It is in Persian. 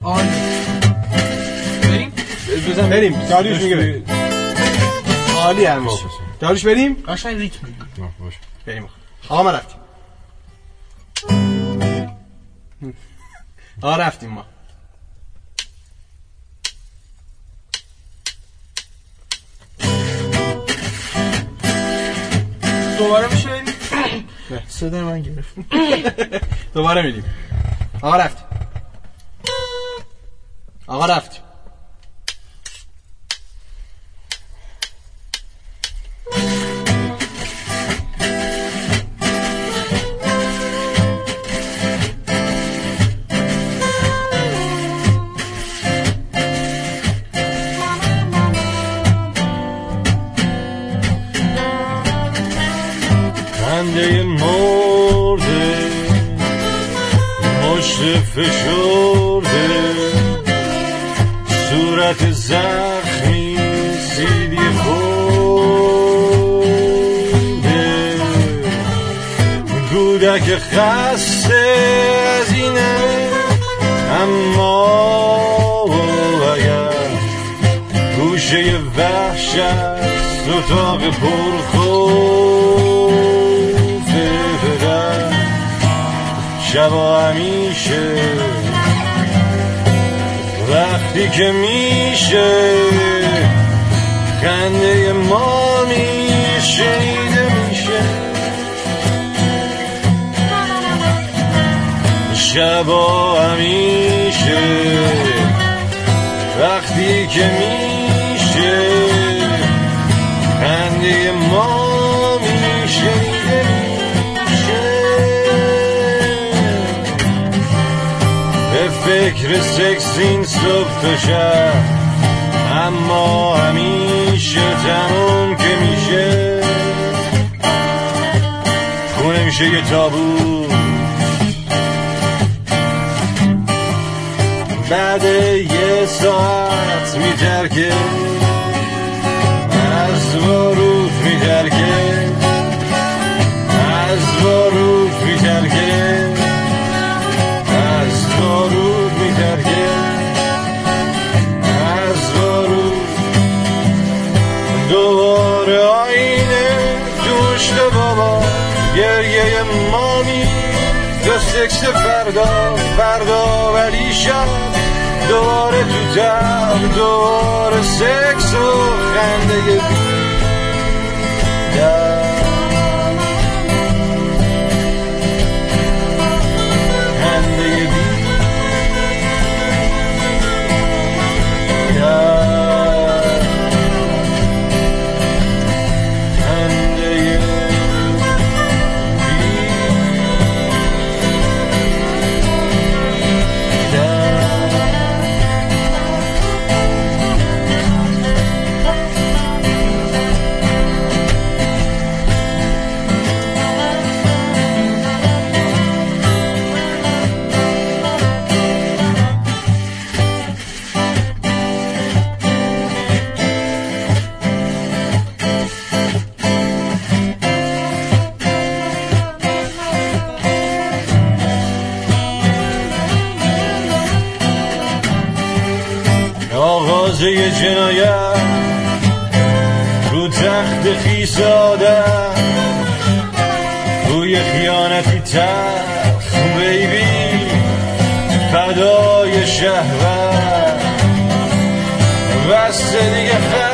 بریم داریوش میگه عالی همیشه داریوش بریم قشنگ ریتم میگی بریم آقا ما رفتیم رفتیم ما دوباره میشه بریم صدای من گرفت دوباره میریم آقا رفتیم خنده مرده مشت فشرده صورت زخمی سیدی خونده کودک خسته از اینه اما اگر گوشه وحشت اتاق پرخوفه بدن شبا همیشه وقتی که میشه خنده ما میشنیده میشه شبا همیشه وقتی که میشه خنده ما میشنیده میشه به فکر سکس این صبح تا شب اما همیشه تموم که میشه خونه میشه یه تابوت بعد یه ساعت میترکه از ورود میترکه از ورود میترکه از ورود میترکه از ورود دوباره آینه دوشت بابا گریه مامی دو سکس فردا ولی شب دوباره تو تب دوباره سکس و خنده آغازه جنایت رو تخت خیس آدم روی خیانتی تخت بیبی فدای شهوت بسته دیگه